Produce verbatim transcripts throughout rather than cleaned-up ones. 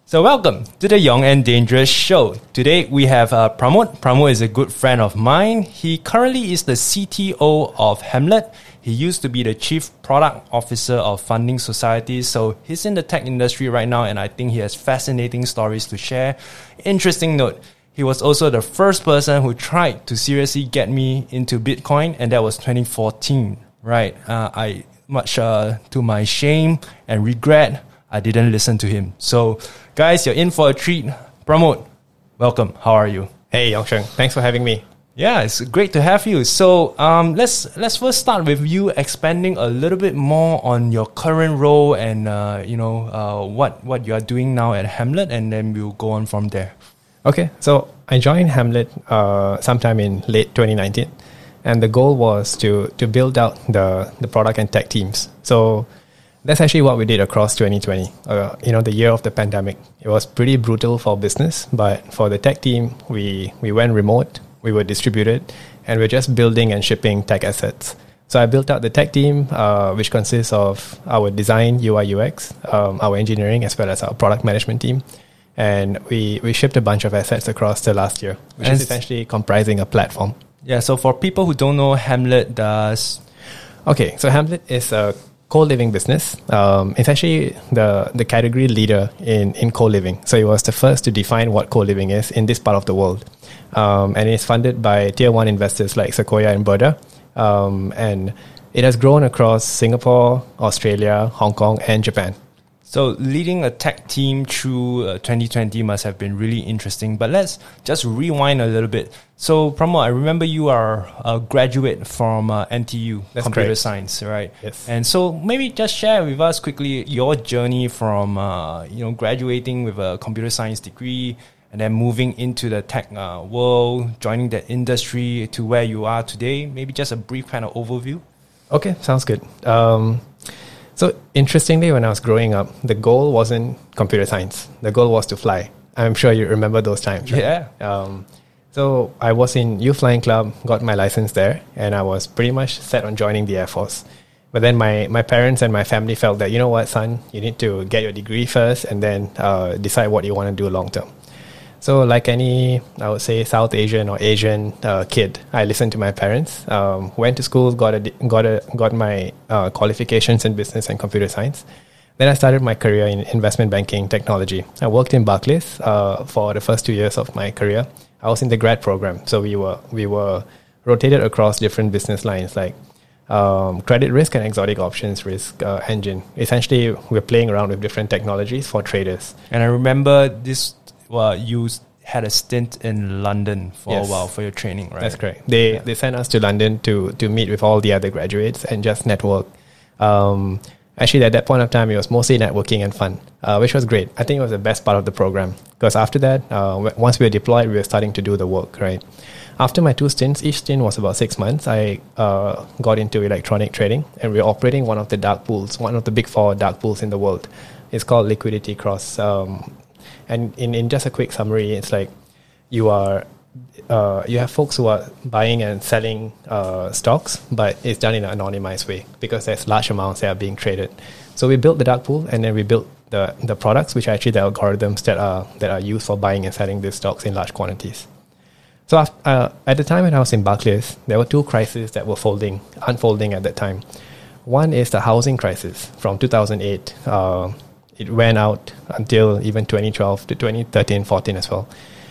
So welcome to the Young and Dangerous Show. Today we have uh, Pramod. Pramod is a good friend of mine. He currently is the C T O of Hamlet. He used to be the Chief Product Officer of Funding Society. So he's in the tech industry right now, and I think he has fascinating stories to share. Interesting note, he was also the first person who tried to seriously get me into Bitcoin, and that was twenty fourteen. Right? Uh, I much uh, to my shame and regret, I didn't listen to him. So, guys, you're in for a treat. Pramod, welcome. How are you? Hey, Yongsheng. Thanks for having me. Yeah, it's great to have you. So, um, let's let's first start with you expanding a little bit more on your current role and uh, you know uh, what what you are doing now at Hamlet, and then we'll go on from there. Okay, so I joined Hamlet uh, sometime in late twenty nineteen, and the goal was to to build out the the product and tech teams. So that's actually what we did across twenty twenty, uh, you know, the year of the pandemic. It was pretty brutal for business, but for the tech team, we, we went remote, we were distributed, and we're just building and shipping tech assets. So I built out the tech team, uh, which consists of our design, U I, U X, um, our engineering, as well as our product management team. And we, we shipped a bunch of assets across the last year, which and is essentially comprising a platform. Yeah, so for people who don't know, Hamlet does... Okay, so Hamlet is a co-living business. Um, it's actually the, the category leader in, in co-living. So it was the first to define what co-living is in this part of the world. Um, and it's funded by tier one investors like Sequoia and Berda. Um, and it has grown across Singapore, Australia, Hong Kong, and Japan. So leading a tech team through uh, twenty twenty must have been really interesting. But let's just rewind a little bit. So Pramod, I remember you are a graduate from uh, N T U, That's computer correct. science, right? Yes. And so maybe just share with us quickly your journey from uh, you know graduating with a computer science degree and then moving into the tech uh, world, joining the industry to where you are today. Maybe just a brief kind of overview. Okay, sounds good. Um, So interestingly, when I was growing up, the goal wasn't computer science. The goal was to fly. I'm sure you remember those times, right? Yeah. Um, so I was in Youth Flying Club, got my license there, and I was pretty much set on joining the Air Force. But then my, my parents and my family felt that, you know what, son, you need to get your degree first and then uh, decide what you want to do long term. So like any, I would say, South Asian or Asian uh, kid, I listened to my parents, um, went to school, got a, got a, got my uh, qualifications in business and computer science. Then I started my career in investment banking technology. I worked in Barclays uh, for the first two years of my career. I was in the grad program, so we were we were rotated across different business lines like um, credit risk and exotic options risk uh, engine. Essentially, we're playing around with different technologies for traders. And I remember this. Well, you had a stint in London for Yes. a while for your training, right? That's correct. They Yeah. they sent us to London to to meet with all the other graduates and just network. Um, actually, at that point of time, it was mostly networking and fun, uh, which was great. I think it was the best part of the program because after that, uh, w- once we were deployed, we were starting to do the work, right? After my two stints, each stint was about six months, I uh, got into electronic trading, and we were operating one of the dark pools, one of the big four dark pools in the world. It's called Liquidity Cross. Um, And in, in just a quick summary, it's like you are uh, you have folks who are buying and selling uh, stocks, but it's done in an anonymized way because there's large amounts that are being traded. So we built the dark pool, and then we built the, the products, which are actually the algorithms that are that are used for buying and selling these stocks in large quantities. So uh, at the time when I was in Barclays, there were two crises that were folding, unfolding at that time. One is the housing crisis from two thousand eight. Uh, It ran out until even twenty twelve to twenty thirteen, fourteen as well.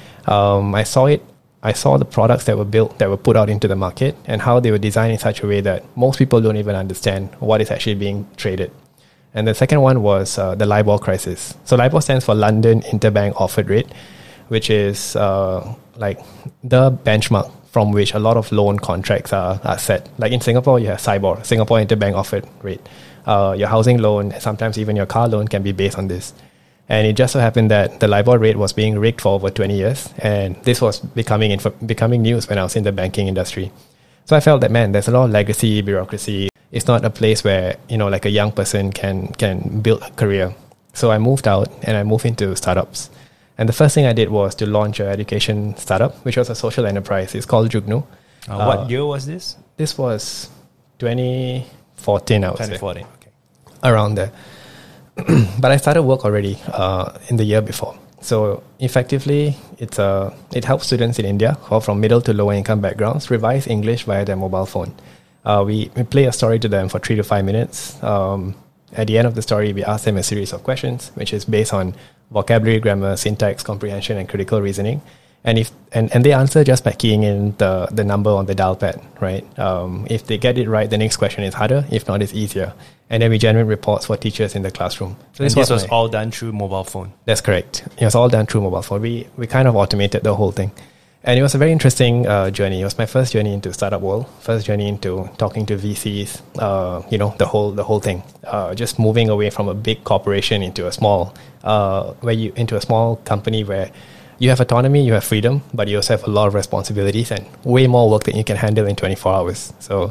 Um, I saw it. I saw the products that were built, that were put out into the market, and how they were designed in such a way that most people don't even understand what is actually being traded. And the second one was uh, the LIBOR crisis. So LIBOR stands for London Interbank Offered Rate, which is uh, like the benchmark from which a lot of loan contracts are, are set. Like in Singapore, you have SIBOR, Singapore Interbank Offered Rate. Uh, your housing loan, sometimes even your car loan can be based on this. And it just so happened that the LIBOR rate was being rigged for over twenty years. And this was becoming inf- becoming news when I was in the banking industry. So I felt that, man, there's a lot of legacy, bureaucracy. It's not a place where, you know, like a young person can, can build a career. So I moved out and I moved into startups. And the first thing I did was to launch an education startup, which was a social enterprise. It's called Jugnu. Uh, what uh, year was this? This was twenty fourteen, I would twenty fourteen. say. Around there. but I started work already uh, in the year before. So effectively, it's a, it helps students in India who are from middle to lower income backgrounds revise English via their mobile phone. Uh, we, we play a story to them for three to five minutes. Um, at the end of the story, we ask them a series of questions, which is based on vocabulary, grammar, syntax, comprehension, and critical reasoning. And if and, and they answer just by keying in the, the number on the dial pad, right? Um, if they get it right, the next question is harder. If not, it's easier. And then we generate reports for teachers in the classroom. So this, this was, was all done through mobile phone? That's correct. It was all done through mobile phone. We we kind of automated the whole thing. And it was a very interesting uh, journey. It was my first journey into startup world, first journey into talking to V Cs, uh, you know, the whole the whole thing. Uh, just moving away from a big corporation into a small, uh, where you into a small company where you have autonomy, you have freedom, but you also have a lot of responsibilities and way more work than you can handle in twenty-four hours. So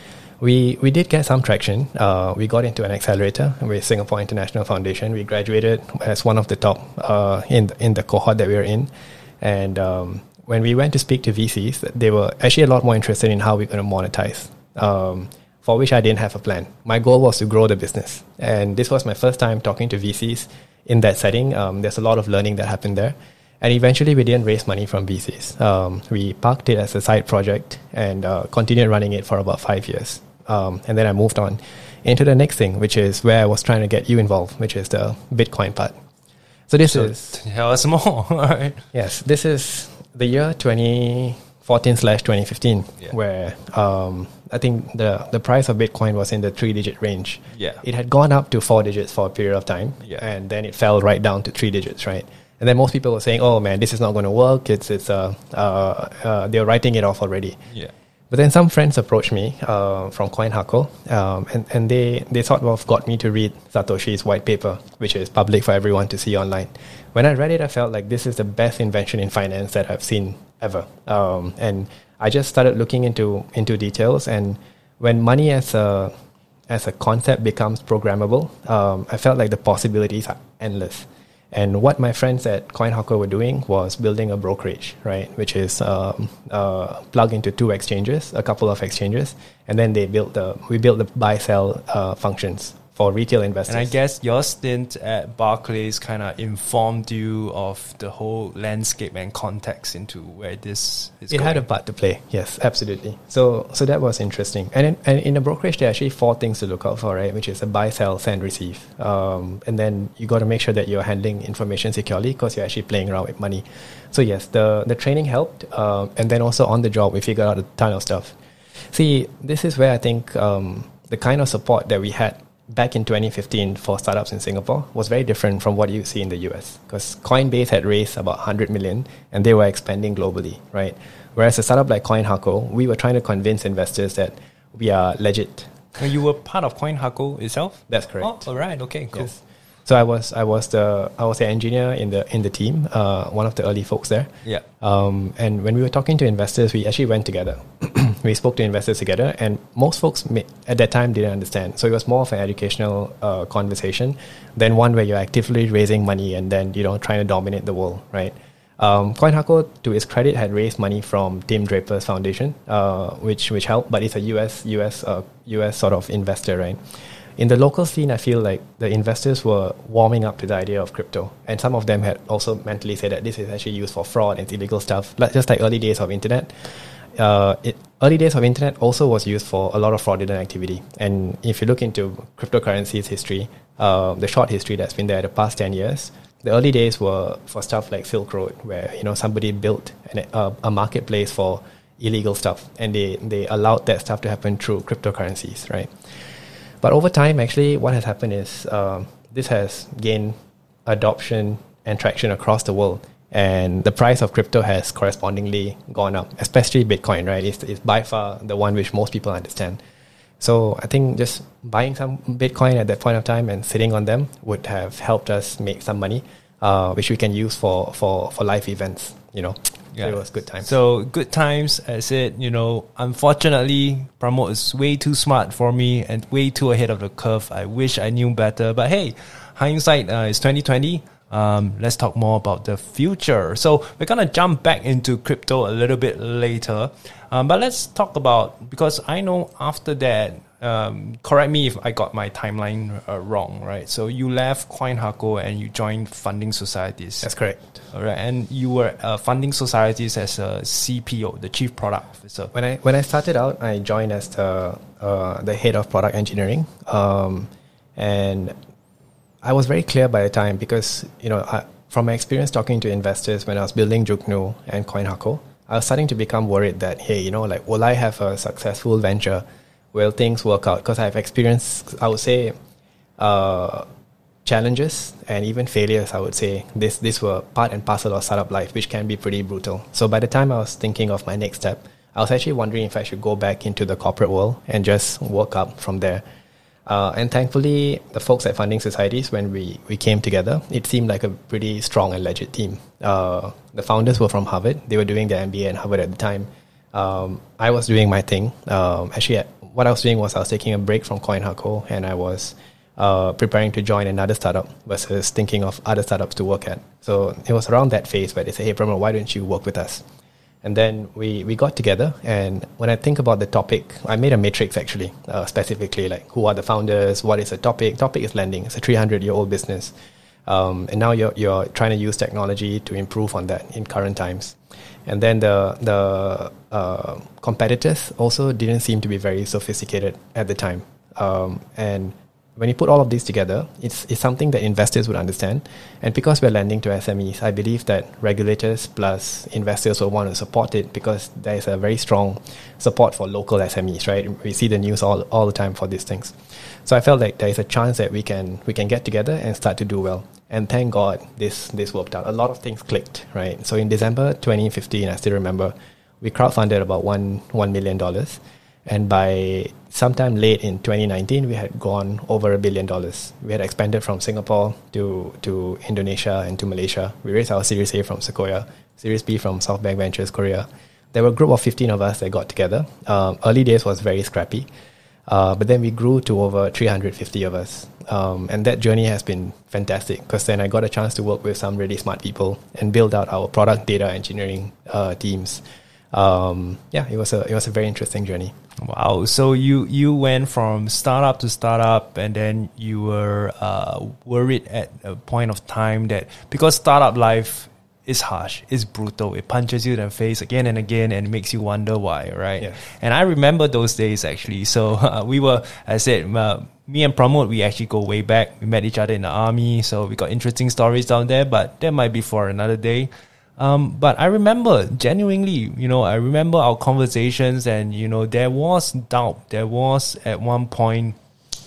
we we did get some traction. Uh, we got into an accelerator with Singapore International Foundation. We graduated as one of the top uh, in in the cohort that we were in. And um, when we went to speak to V Cs, they were actually a lot more interested in how we're going to monetize, um, for which I didn't have a plan. My goal was to grow the business. And this was my first time talking to V Cs in that setting. Um, there's a lot of learning that happened there. And eventually, we didn't raise money from V Cs. Um, we parked it as a side project and uh, continued running it for about five years. Um, and then I moved on into the next thing, which is where I was trying to get you involved, which is the Bitcoin part. So this so is... Tell us more. Right. Yes, this is the year twenty fourteen slash twenty fifteen, yeah. where um, I think the, the price of Bitcoin was in the three-digit range. Yeah. It had gone up to four digits for a period of time, yeah. and then it fell right down to three digits, right? And then most people were saying, "Oh man, this is not going to work." It's it's uh, uh, uh they're writing it off already. Yeah. But then some friends approached me uh, from CoinHako, um, and and they they sort of got me to read Satoshi's white paper, which is public for everyone to see online. When I read it, I felt like this is the best invention in finance that I've seen ever. Um, and I just started looking into into details. And when money as a as a concept becomes programmable, um, I felt like the possibilities are endless. And what my friends at CoinHako were doing was building a brokerage, right? Which is um, uh, plug into two exchanges, a couple of exchanges, and then they built the we built the buy sell uh, functions for retail investors. And I guess your stint at Barclays kind of informed you of the whole landscape and context into where this is it going. had a part to play, yes, absolutely. So so that was interesting. And in, and in a brokerage, there are actually four things to look out for, right? Which is a buy, sell, send, receive. Um, and then you got to make sure that you're handling information securely because you're actually playing around with money. So yes, the, the training helped. Um, and then also on the job, we figured out a ton of stuff. See, this is where I think um, the kind of support that we had back in twenty fifteen for startups in Singapore was very different from what you see in the U S, because Coinbase had raised about one hundred million and they were expanding globally, right? Whereas a startup like CoinHako, we were trying to convince investors that we are legit. You were part of CoinHako itself? That's correct. Oh, all right. Okay, cool. Yes. So I was I was the I was the engineer in the in the team, uh, one of the early folks there. Yeah. Um, and when we were talking to investors, we actually went together. We spoke to investors together, and most folks may, at that time didn't understand. So it was more of an educational uh, conversation than one where you're actively raising money and then you know trying to dominate the world, right? Um, CoinHako, to its credit, had raised money from Tim Draper's foundation, uh, which which helped, but it's a U S U S uh, U S sort of investor, right? In the local scene, I feel like the investors were warming up to the idea of crypto. And some of them had also mentally said that this is actually used for fraud and illegal stuff, like, just like early days of internet. Uh, it, early days of internet also was used for a lot of fraudulent activity. And if you look into cryptocurrencies history, uh, the short history that's been there the past ten years, the early days were for stuff like Silk Road, where you know somebody built an, uh, a marketplace for illegal stuff, and they, they allowed that stuff to happen through cryptocurrencies, right? But over time, actually, what has happened is um, this has gained adoption and traction across the world. And the price of crypto has correspondingly gone up, especially Bitcoin, right? It's, it's by far the one which most people understand. So I think just buying some Bitcoin at that point of time and sitting on them would have helped us make some money, uh, which we can use for, for, for live events, you know. Yeah. So it was good times. So good times, as I said, you know, unfortunately, Pramod is way too smart for me and way too ahead of the curve. I wish I knew better. But hey, hindsight uh, is twenty twenty. Um, let's talk more about the future. So we're going to jump back into crypto a little bit later. Um, but let's talk about, because I know after that, um, correct me if I got my timeline uh, wrong, right? So you left CoinHako and you joined Funding Societies. That's correct. All right, and you were uh, Funding Societies as a C P O, the Chief Product Officer. When I when I started out, I joined as the uh, the head of product engineering, um, and I was very clear by the time because you know I, from my experience talking to investors when I was building Juknu and CoinHako, I was starting to become worried that hey, you know, like will I have a successful venture? Will things work out? Because I've experienced, I would say, uh, challenges and even failures. I would say this this were part and parcel of startup life, which can be pretty brutal. So by the time I was thinking of my next step, I was actually wondering if I should go back into the corporate world and just work up from there. Uh, and thankfully, the folks at Funding Societies, when we, we came together, it seemed like a pretty strong and legit team. Uh, the founders were from Harvard. They were doing their M B A at Harvard at the time. Um, I was doing my thing. Um, actually, what I was doing was I was taking a break from CoinHako and I was uh, preparing to join another startup versus thinking of other startups to work at. So it was around that phase where they say, hey, Pramod, why don't you work with us? And then we, we got together. And when I think about the topic, I made a matrix actually, uh, specifically like who are the founders, what is the topic? Topic is lending. It's a three hundred year old business. Um, and now you're, you're trying to use technology to improve on that in current times. And then the the uh, competitors also didn't seem to be very sophisticated at the time. Um, and when you put all of these together, it's it's something that investors would understand. And because we're lending to S M Es, I believe that regulators plus investors will want to support it because there is a very strong support for local S M Es, right? We see the news all, all the time for these things. So I felt like there is a chance that we can we can get together and start to do well. And thank God this this worked out. A lot of things clicked, right? So in December twenty fifteen, I still remember, we crowdfunded about one one million dollars, and by sometime late in twenty nineteen, we had gone over a billion dollars. We had expanded from Singapore to to Indonesia and to Malaysia. We raised our Series A from Sequoia, Series B from SoftBank Ventures Korea. There were a group of fifteen of us that got together. Um, early days was very scrappy. Uh, but then we grew to over three hundred fifty of us. Um, and that journey has been fantastic because then I got a chance to work with some really smart people and build out our product data engineering uh, teams. Um, yeah, it was a it was a very interesting journey. Wow. So you, you went from startup to startup and then you were uh, worried at a point of time that because startup life is harsh, it's brutal, it punches you in the face again and again and makes you wonder why, right? Yeah. And I remember those days actually. So uh, we were, I said, uh, me and Pramod, we actually go way back. We met each other in the army, so we got interesting stories down there, but that might be for another day. Um, but I remember genuinely, you know, I remember our conversations and, you know, there was doubt. There was at one point,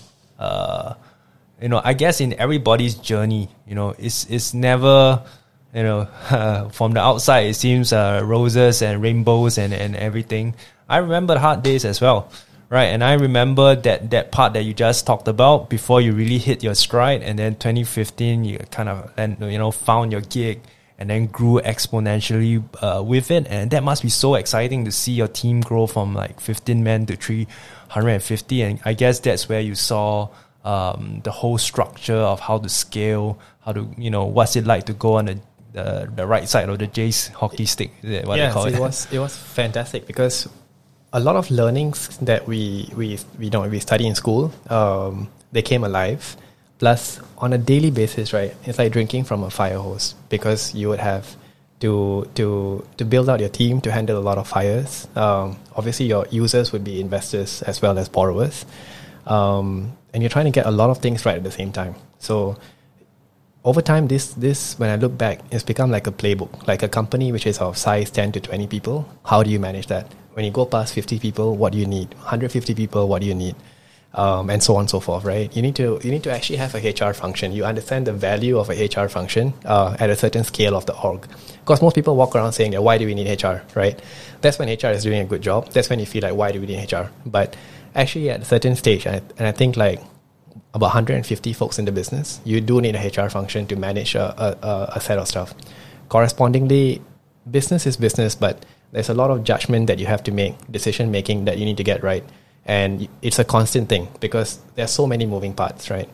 uh, you know, I guess in everybody's journey, you know, it's, it's never... You know, uh, from the outside, it seems uh, roses and rainbows and, and everything. I remember the hard days as well, right? And I remember that, that part that you just talked about before you really hit your stride. And then twenty fifteen, you kind of, you know, found your gig and then grew exponentially uh, with it. And that must be so exciting to see your team grow from like fifteen men to three hundred fifty. And I guess that's where you saw um, the whole structure of how to scale, how to, you know, what's it like to go on a The, the right side of the Jays hockey stick, is that what yeah, they call so it? it was it was fantastic because a lot of learnings that we we we know we study in school, um, they came alive. Plus, on a daily basis, right, it's like drinking from a fire hose because you would have to to to build out your team to handle a lot of fires. Um, obviously, your users would be investors as well as borrowers, um, and you're trying to get a lot of things right at the same time. So over time, this this when I look back, it's become like a playbook, like a company which is of size ten to twenty people. How do you manage that? When you go past fifty people, what do you need? one hundred fifty people, what do you need? Um, and so on and so forth, right? You need to you need to actually have a H R function. You understand the value of a H R function uh, at a certain scale of the org. Because most people walk around saying that why do we need H R, right? That's when H R is doing a good job. That's when you feel like why do we need H R? But actually, at a certain stage, and I, and I think like about one hundred fifty folks in the business, you do need a H R function to manage a, a, a set of stuff. Correspondingly, business is business, but there's a lot of judgment that you have to make, decision making that you need to get right. And it's a constant thing because there's so many moving parts, right?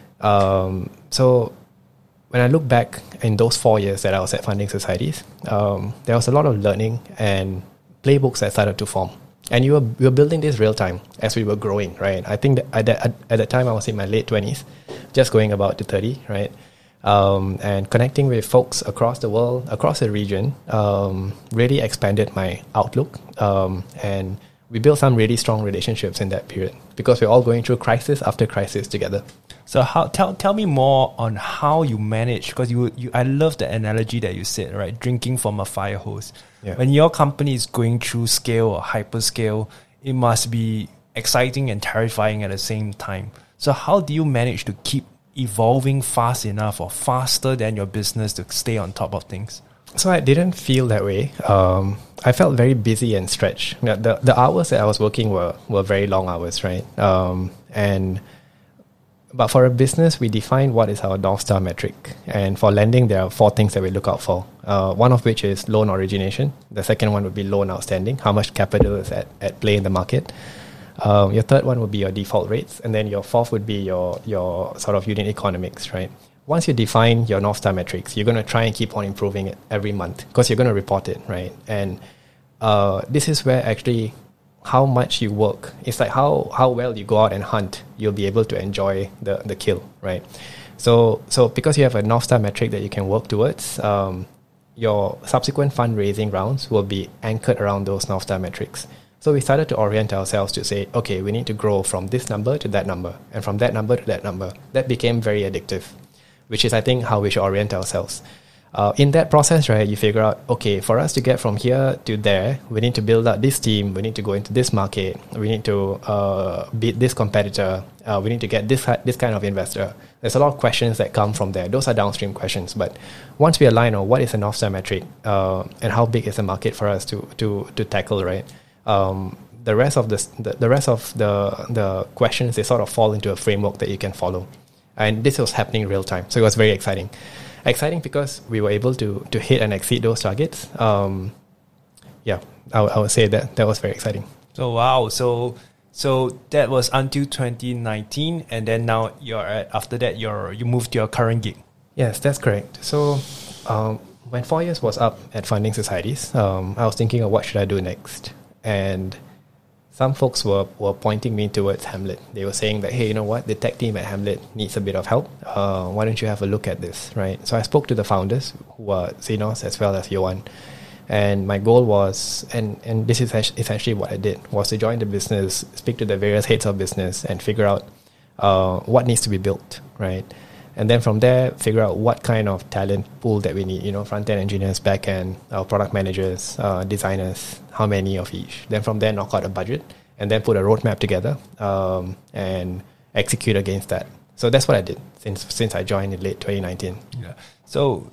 Um, so when I look back in those four years that I was at Funding Societies, um, there was a lot of learning and playbooks that started to form. and you were, we were building this real time as we were growing, right? I think that at that, at that time I was in my late twenties, just going about to thirty, right? Um, and connecting with folks across the world, across the region, um, really expanded my outlook. Um, and we built some really strong relationships in that period because we're all going through crisis after crisis together. So how tell tell me more on how you manage, because you you I love the analogy that you said, right? Drinking from a fire hose. Yeah. When your company is going through scale or hyperscale, it must be exciting and terrifying at the same time. So how do you manage to keep evolving fast enough or faster than your business to stay on top of things? So I didn't feel that way. Um, I felt very busy and stretched. You know, the the hours that I was working were were very long hours, right? Um, and but for a business, we define what is our North Star metric. And for lending, there are four things that we look out for. Uh, one of which is loan origination. The second one would be loan outstanding. How much capital is at, at play in the market? Um, your third one would be your default rates. And then your fourth would be your, your sort of unit economics, right? Once you define your North Star metrics, you're going to try and keep on improving it every month because you're going to report it, right? And uh, this is where actually how much you work, it's like how, how well you go out and hunt, you'll be able to enjoy the, the kill, right? So so because you have a North Star metric that you can work towards, um, your subsequent fundraising rounds will be anchored around those North Star metrics. So we started to orient ourselves to say, okay, we need to grow from this number to that number, and from that number to that number. That became very addictive, which is, I think, how we should orient ourselves. Uh, in that process, right, you figure out, okay, for us to get from here to there, we need to build out this team, we need to go into this market, we need to uh, beat this competitor, uh, we need to get this this kind of investor. There's a lot of questions that come from there. Those are downstream questions. But once we align on what is a North Star metric uh, and how big is the market for us to to to tackle, right, um, the rest of this, the, the rest of the the questions, they sort of fall into a framework that you can follow. And this was happening in real time. So it was very exciting. Exciting because we were able to to hit and exceed those targets. Um, yeah, I, I would say that that was very exciting. So wow, so so that was until twenty nineteen, and then now you're at, after that you're you moved to your current gig. Yes, that's correct. So um, when four years was up at Funding Societies, um, I was thinking of what should I do next, and some folks were, were pointing me towards Hamlet. They were saying that, hey, you know what? The tech team at Hamlet needs a bit of help. Uh, why don't you have a look at this, right? So I spoke to the founders, who were Zenos as well as Johan. And my goal was, and, and this is essentially what I did, was to join the business, speak to the various heads of business and figure out uh, what needs to be built, right? And then from there, figure out what kind of talent pool that we need, you know, front-end engineers, back-end, uh, product managers, uh, designers, how many of each. Then from there, knock out a budget and then put a roadmap together um, and execute against that. So that's what I did since since I joined in late twenty nineteen. Yeah. So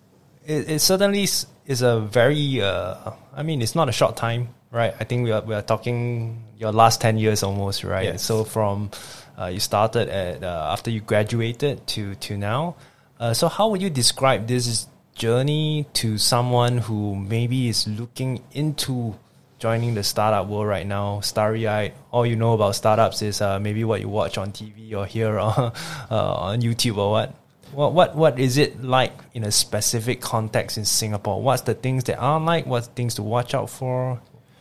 it, it certainly is a very, uh, I mean, it's not a short time, right? I think we are, we are talking your last ten years almost, right? Yes. So from... Uh, you started at uh, after you graduated to to now. Uh, so how would you describe this journey to someone who maybe is looking into joining the startup world right now, starry-eyed? All you know about startups is uh, maybe what you watch on T V or hear on, uh, on YouTube or what. What what what is it like in a specific context in Singapore? What's the things that aren't like? What's things to watch out for?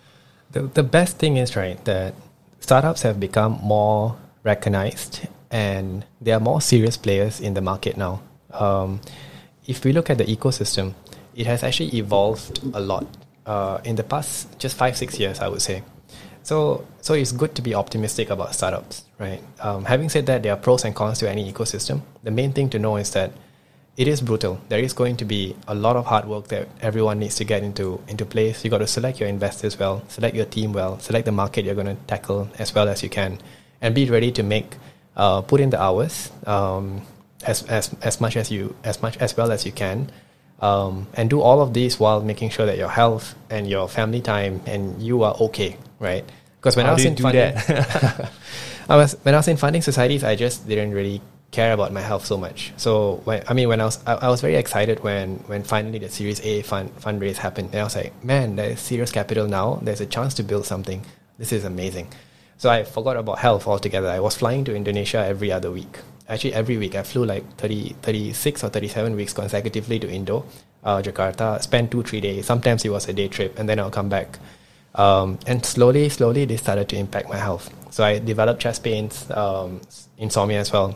The the best thing is, right, that startups have become more recognized and there are more serious players in the market now. Um, if we look at the ecosystem, it has actually evolved a lot uh, in the past just five, six years, I would say. So so it's good to be optimistic about startups, right? Um, having said that, there are pros and cons to any ecosystem. The main thing to know is that it is brutal. There is going to be a lot of hard work that everyone needs to get into into place. You got to select your investors well, select your team well, select the market you're going to tackle as well as you can, and be ready to make, uh, put in the hours um, as as as much as you as much as well as you can, um, and do all of these while making sure that your health and your family time and you are okay, right? Because when How I was do in you do funding, that? I was when I was in Funding Societies, I just didn't really care about my health so much. So when I mean when I was I, I was very excited when when finally the Series A fund fundraise happened, and I was like, man, there's serious capital now. There's a chance to build something. This is amazing. So I forgot about health altogether. I was flying to Indonesia every other week. Actually, every week. I flew like thirty, thirty-six or thirty-seven weeks consecutively to Indo, uh, Jakarta, spent two, three days. Sometimes it was a day trip, and then I'll come back. Um, and slowly, slowly, they started to impact my health. So I developed chest pains, um, insomnia as well.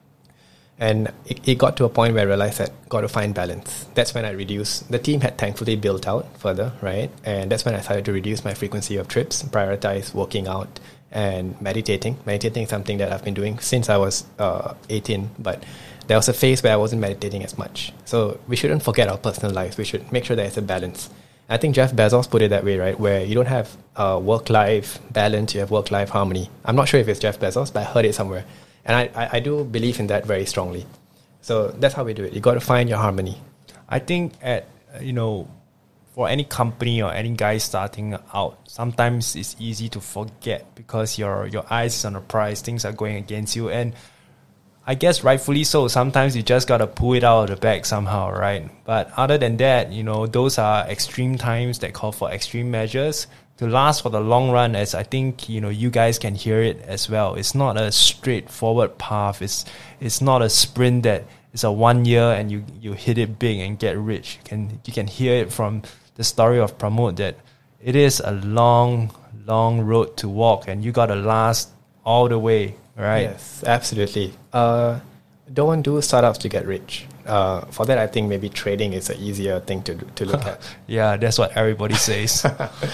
And it, it got to a point where I realized that got to find balance. That's when I reduced. The team had thankfully built out further, right? And that's when I started to reduce my frequency of trips, prioritize working out and meditating. Meditating is something that I've been doing since I was uh, eighteen, but there was a phase where I wasn't meditating as much. So we shouldn't forget our personal lives. We should make sure there's a balance. I think Jeff Bezos put it that way, right? Where you don't have uh, work-life balance, you have work-life harmony. I'm not sure if it's Jeff Bezos, but I heard it somewhere. And I, I, I do believe in that very strongly. So that's how we do it. You got to find your harmony. I think at, you know, for any company or any guy starting out, sometimes it's easy to forget because your your eyes is on the prize, things are going against you. And I guess rightfully so, sometimes you just got to pull it out of the bag somehow, right? But other than that, you know, those are extreme times that call for extreme measures to last for the long run. As I think, you know, you guys can hear it as well. It's not a straightforward path. It's it's not a sprint that is a one year and you, you hit it big and get rich. You can, you can hear it from the story of Pramod that it is a long, long road to walk and you got to last all the way. Right. Yes, absolutely. Uh, don't do startups to get rich. Uh, for that, I think maybe trading is an easier thing to to look at. Yeah, that's what everybody says.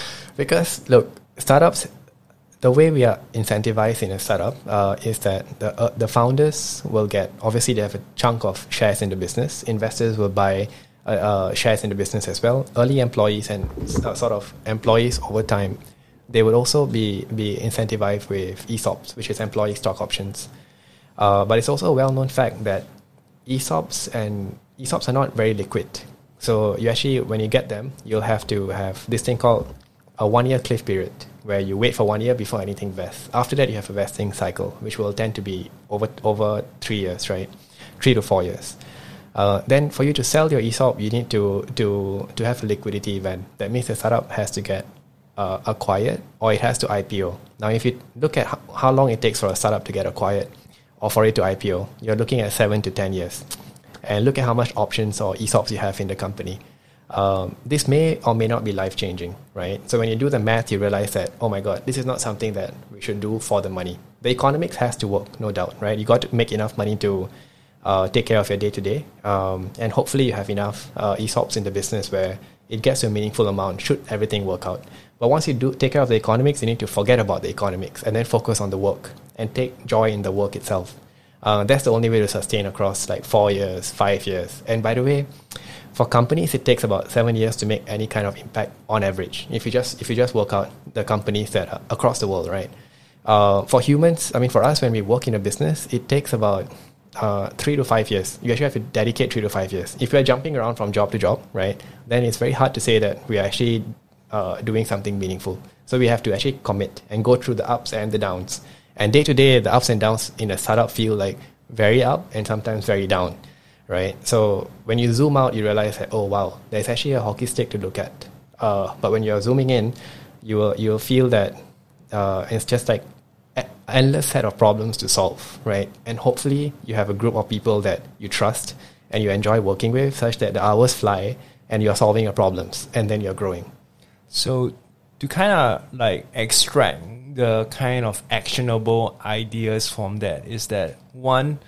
Because look, startups, the way we are incentivized in a startup uh, is that the uh, the founders will get, obviously they have a chunk of shares in the business. Investors will buy uh, uh, shares in the business as well. Early employees and uh, sort of employees over time, they would also be, be incentivized with E S O Ps, which is employee stock options. Uh, but it's also a well-known fact that E S O Ps and E S O Ps are not very liquid. So you actually, when you get them, you'll have to have this thing called a one-year cliff period, where you wait for one year before anything vests. After that, you have a vesting cycle, which will tend to be over over three years, right? Three to four years. Uh, then for you to sell your E S O P, you need to, to, to have a liquidity event. That means the startup has to get Uh, acquired or it has to I P O. Now, if you look at how, how long it takes for a startup to get acquired or for it to I P O, you're looking at seven to ten years. And look at how much options or E S O Ps you have in the company. Um, this may or may not be life-changing, right? So when you do the math, you realize that, oh my God, this is not something that we should do for the money. The economics has to work, no doubt, right? You got to make enough money to uh, take care of your day-to-day. Um, and hopefully you have enough uh, E S O Ps in the business where it gets to a meaningful amount should everything work out. But once you do take care of the economics, you need to forget about the economics and then focus on the work and take joy in the work itself. Uh, that's the only way to sustain across like four years, five years. And by the way, for companies, it takes about seven years to make any kind of impact on average. If you just if you just work out the companies that are across the world, right? Uh, for humans, I mean, for us, when we work in a business, it takes about uh, three to five years. You actually have to dedicate three to five years. If you're jumping around from job to job, right, then it's very hard to say that we are actually uh, doing something meaningful. So we have to actually commit and go through the ups and the downs. And day to day, the ups and downs in a startup feel like very up and sometimes very down, right? So when you zoom out, you realize that, oh wow, there's actually a hockey stick to look at. Uh, but when you're zooming in, you will you will feel that uh, it's just like an endless set of problems to solve, right? And hopefully you have a group of people that you trust and you enjoy working with, such that the hours fly and you're solving your problems and then you're growing. So to kind of like extract the kind of actionable ideas from that is that, one,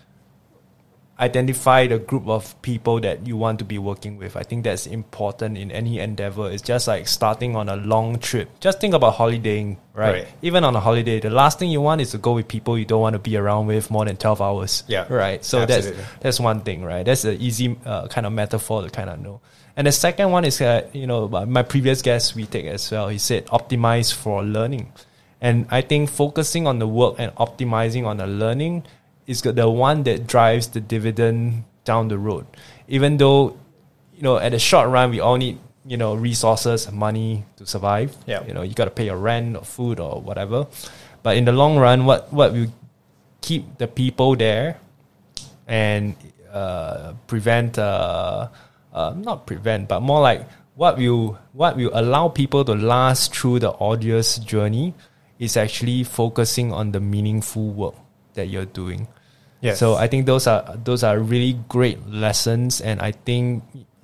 identify the group of people that you want to be working with. I think that's important in any endeavor. It's just like starting on a long trip. Just think about holidaying, right? right? Even on a holiday, the last thing you want is to go with people you don't want to be around with more than twelve hours. Yeah. Right. So Absolutely. that's that's one thing, right? That's an easy uh, kind of metaphor to kind of know. And the second one is, uh, you know, my previous guest, we take as well. He said, optimize for learning. And I think focusing on the work and optimizing on the learning is the one that drives the dividend down the road. Even though, you know, at the short run, we all need, you know, resources, money to survive. Yeah. You know, you got to pay your rent or food or whatever. But in the long run, what, what will keep the people there and uh, prevent, uh, uh, not prevent, but more like what will, what will allow people to last through the arduous journey is actually focusing on the meaningful work that you're doing. Yes. So I think those are those are really great lessons, and I think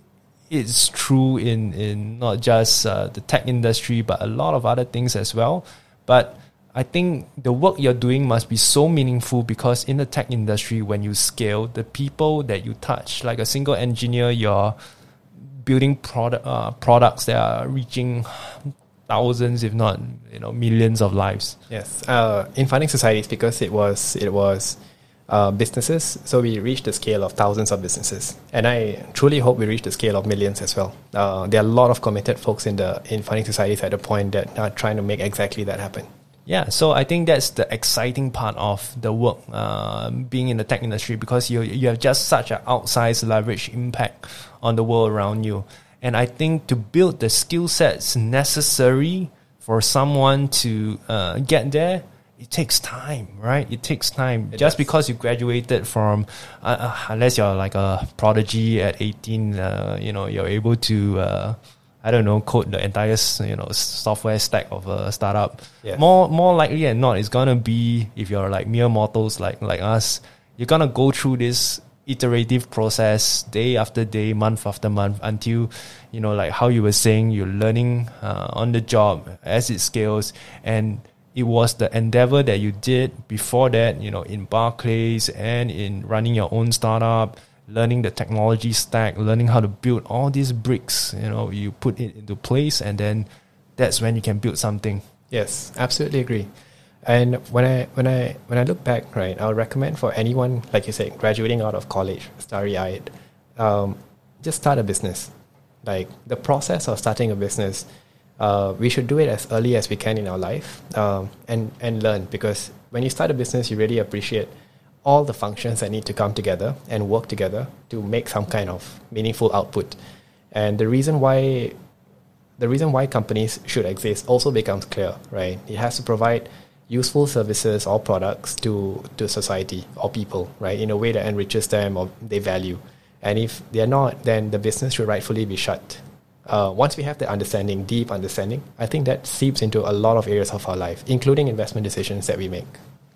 it's true in, in not just uh, the tech industry, but a lot of other things as well. But I think the work you're doing must be so meaningful, because in the tech industry, when you scale, the people that you touch, like a single engineer, you're building product uh, products that are reaching thousands, if not you know millions of lives. Yes, uh, in funding societies, because it was it was uh, businesses, so we reached the scale of thousands of businesses, and I truly hope we reach the scale of millions as well. Uh, there are a lot of committed folks in the in funding societies at the point that are trying to make exactly that happen. Yeah, so I think that's the exciting part of the work, uh, being in the tech industry, because you you have just such an outsized leverage impact on the world around you. And I think to build the skill sets necessary for someone to uh, get there, it takes time, right? It takes time. It Just does. because you graduated from, uh, uh, unless you're like a prodigy at eighteen, uh, you know, you're able to... Uh, I don't know, code the entire s- you know software stack of a startup. Yeah. More more likely than not, it's gonna be, if you're like mere mortals like like us, you're gonna go through this iterative process day after day, month after month, until you know, like how you were saying, you're learning uh, on the job as it scales. And it was the endeavor that you did before that, you know, in Barclays and in running your own startup, learning the technology stack, learning how to build all these bricks, you know, you put it into place, and then that's when you can build something. Yes, absolutely agree. And when I when I when I look back, right, I would recommend for anyone, like you said, graduating out of college, starry-eyed, um, just start a business. Like the process of starting a business, uh, we should do it as early as we can in our life, um, and and learn, because when you start a business, you really appreciate all the functions that need to come together and work together to make some kind of meaningful output. And the reason why the reason why companies should exist also becomes clear, right? It has to provide useful services or products to, to society or people, right, in a way that enriches them or they value. And if they're not, then the business should rightfully be shut. Uh, once we have the understanding, deep understanding, I think that seeps into a lot of areas of our life, including investment decisions that we make.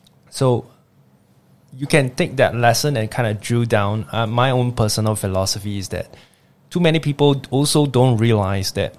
So you can take that lesson and kind of drill down. Uh, my own personal philosophy is that too many people also don't realize that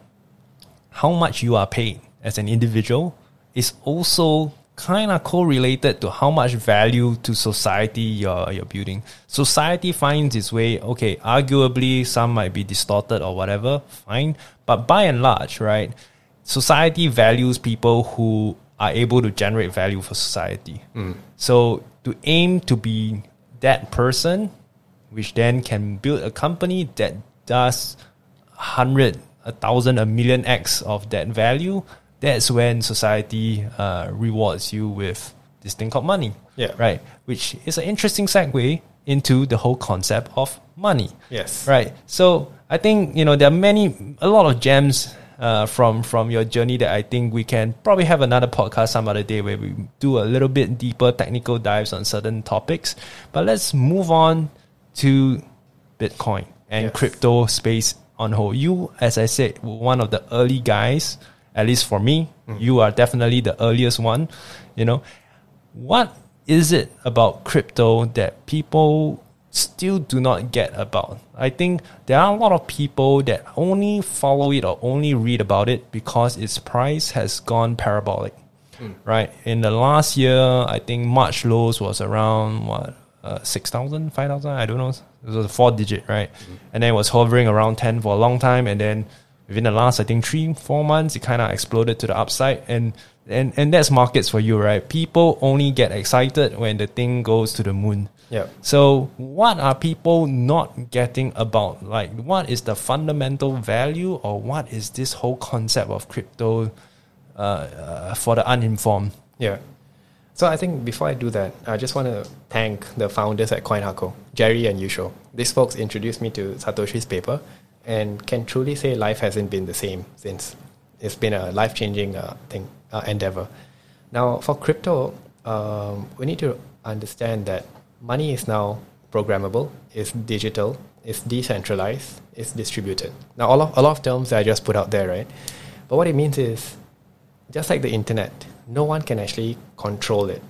how much you are paid as an individual is also kind of correlated to how much value to society you're, you're building. Society finds its way, okay, arguably some might be distorted or whatever, fine. But by and large, right, society values people who are able to generate value for society. Mm. So to aim to be that person, which then can build a company that does a hundred, a thousand, a million X of that value, that's when society uh, rewards you with this thing called money. Yeah. Right. Which is an interesting segue into the whole concept of money. Yes. Right. So I think, you know, there are many, a lot of gems Uh, from from your journey that I think we can probably have another podcast some other day where we do a little bit deeper technical dives on certain topics. But let's move on to Bitcoin and yes. crypto space on whole. You, as I said, were one of the early guys, at least for me. Mm. You are definitely the earliest one. You know, what is it about crypto that people still do not get about? I think there are a lot of people that only follow it or only read about it because its price has gone parabolic, mm. right? In the last year, I think March lows was around, what, uh, six thousand, five thousand? I don't know. It was a four digit, right? Mm. And then it was hovering around ten for a long time. And then within the last, I think, three, four months, it kind of exploded to the upside. And And and that's markets for you, right? People only get excited when the thing goes to the moon. Yeah. So what are people not getting about? Like, what is the fundamental value, or what is this whole concept of crypto uh, uh, for the uninformed? Yeah. So I think before I do that, I just want to thank the founders at CoinHako, Jerry and Yusho. These folks introduced me to Satoshi's paper and can truly say life hasn't been the same since. It's been a life-changing uh, thing, uh, endeavor. Now, for crypto, um, we need to understand that money is now programmable, it's digital, it's decentralized, it's distributed. Now, all of, a lot of terms that I just put out there, right? But what it means is, just like the internet, no one can actually control it.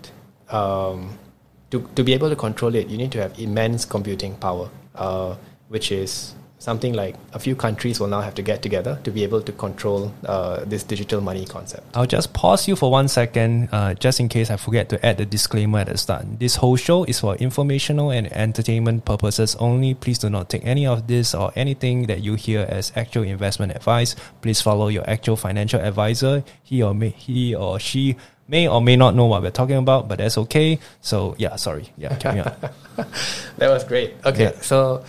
Um, to, to be able to control it, you need to have immense computing power, uh, which is something like a few countries will now have to get together to be able to control uh, this digital money concept. I'll just pause you for one second, uh, just in case I forget to add the disclaimer at the start. This whole show is for informational and entertainment purposes only. Please do not take any of this or anything that you hear as actual investment advice. Please follow your actual financial advisor. He or may, he or she may or may not know what we're talking about, but that's okay. So yeah, sorry. Yeah, carry on. That was great. Okay, Yeah. so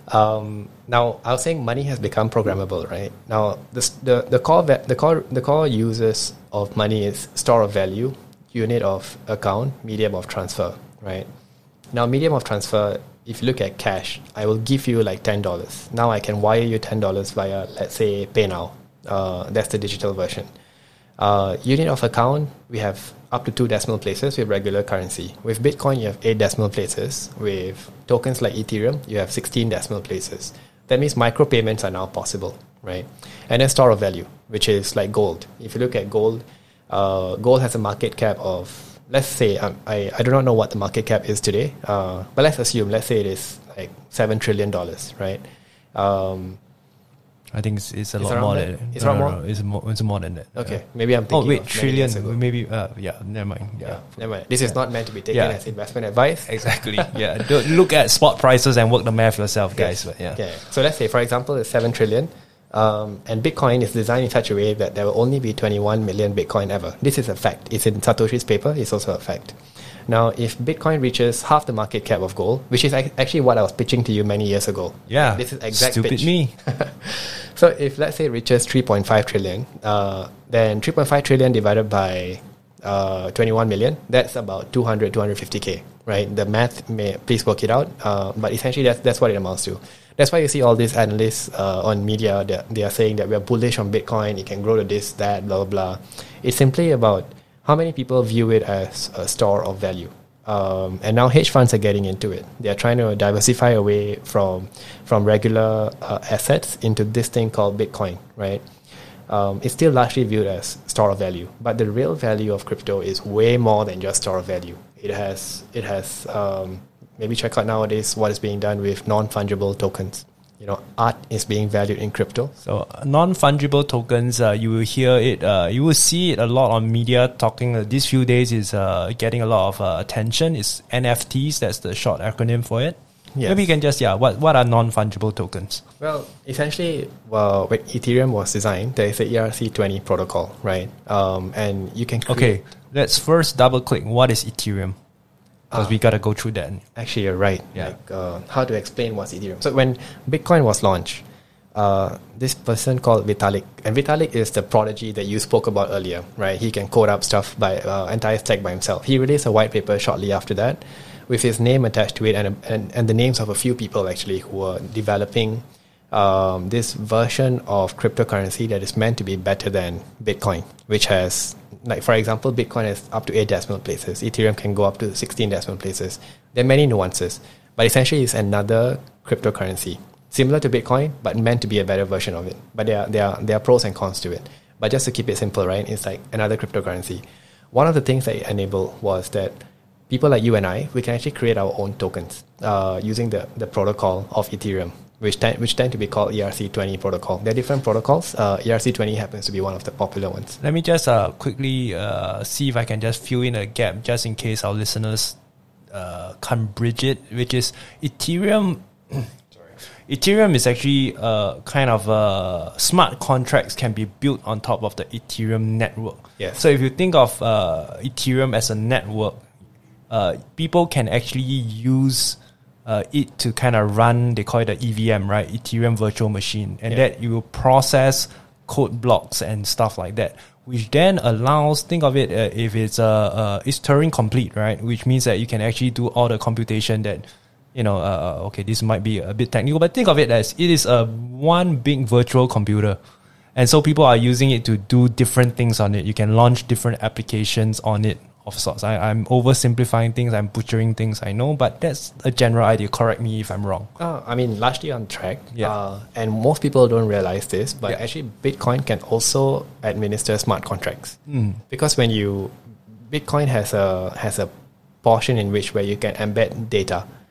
um, now I was saying money has become programmable, right? Now this, the the core va- the core the core uses of money is store of value, unit of account, medium of transfer, right? Now medium of transfer, if you look at cash, I will give you like ten dollars. Now I can wire you ten dollars via, let's say, PayNow. Uh, that's the digital version. Uh, unit of account, we have up to two decimal places with regular currency. With Bitcoin, you have eight decimal places. With tokens like Ethereum, you have sixteen decimal places. That means micropayments are now possible, right? And then store of value, which is like gold. If you look at gold, uh, gold has a market cap of, let's say, um, I, I do not know what the market cap is today, uh, but let's assume, let's say it is like seven trillion dollars, right? Um, I think it's, it's a It's lot around more that? than that. It's No, around no, more? no, It's more, it's more than that. okay, Yeah. maybe I'm Oh, thinking wait, of many trillion. years ago. Maybe, uh, yeah, never mind. Yeah. Yeah, never mind. This is not meant to be taken Yeah. as investment advice. Exactly. Yeah. Don't look at spot prices and work the math yourself, guys. But yeah. Okay. So let's say, for example, it's seven trillion, um, and Bitcoin is designed in such a way that there will only be twenty-one million Bitcoin ever. This is a fact. It's in Satoshi's paper. It's also a fact. Now, if Bitcoin reaches half the market cap of gold, which is ac- actually what I was pitching to you many years ago. Yeah. This is exact Stupid pitch. me. So if, let's say, it reaches three point five trillion, uh, then three point five trillion divided by uh, twenty-one million, that's about two hundred, two hundred fifty K, right? The math, may please work it out. Uh, but essentially, that's, that's what it amounts to. That's why you see all these analysts uh, on media, that they are saying that we are bullish on Bitcoin, it can grow to this, that, blah, blah, blah. It's simply about how many people view it as a store of value. Um, and now hedge funds are getting into it. They are trying to diversify away from from regular uh, assets into this thing called Bitcoin, right? Um, it's still largely viewed as store of value, but the real value of crypto is way more than just store of value. It has it has um, maybe check out nowadays what is being done with non-fungible tokens. You know, art is being valued in crypto. So uh, non-fungible tokens, uh, you will hear it, uh, you will see it a lot on media talking. Uh, these few days is uh, getting a lot of uh, attention. It's N F Ts, that's the short acronym for it. Yes. Maybe you can just, yeah, what, what are non-fungible tokens? Well, essentially, well, when Ethereum was designed, there is a E R C twenty protocol, right? Um, and you can create... Okay, let's first double click. What is Ethereum? Because Ah. we got to go through that. Actually, you're right. Yeah. Like, uh, how to explain what's Ethereum? So when Bitcoin was launched, uh, this person called Vitalik, and Vitalik is the prodigy that you spoke about earlier, right? He can code up stuff by uh, entire stack by himself. He released a white paper shortly after that, with his name attached to it, and and, and the names of a few people actually who were developing um, this version of cryptocurrency that is meant to be better than Bitcoin, which has, like, for example, Bitcoin has up to eight decimal places. Ethereum can go up to sixteen decimal places. There are many nuances, but essentially it's another cryptocurrency, similar to Bitcoin, but meant to be a better version of it. But there are, there are, there are pros and cons to it. But just to keep it simple, right, it's like another cryptocurrency. One of the things that it enabled was that people like you and I, we can actually create our own tokens uh, using the, the protocol of Ethereum, which tend, which tend to be called E R C twenty protocol. There are different protocols. Uh, E R C twenty happens to be one of the popular ones. Let me just uh, quickly uh, see if I can just fill in a gap just in case our listeners uh, can't bridge it, which is Ethereum. Sorry. Ethereum is actually uh, kind of uh, smart contracts can be built on top of the Ethereum network. Yes. So if you think of uh, Ethereum as a network, uh, people can actually use uh, it to kind of run, they call it the E V M, right? Ethereum Virtual Machine. And Yeah. that you will process code blocks and stuff like that, which then allows, think of it uh, if it's uh, uh, it's Turing complete, right? Which means that you can actually do all the computation that, you know, uh, okay, this might be a bit technical, but think of it as it is a one big virtual computer. And so people are using it to do different things on it. You can launch different applications on it of sorts. I, I'm oversimplifying things, I'm butchering things, I know, but that's a general idea. Correct me if I'm wrong. Uh, I mean, largely on track. Yeah. Uh, and most people don't realize this, but Yeah. actually Bitcoin can also administer smart contracts. Mm. Because when you, Bitcoin has a has a portion in which where you can embed data.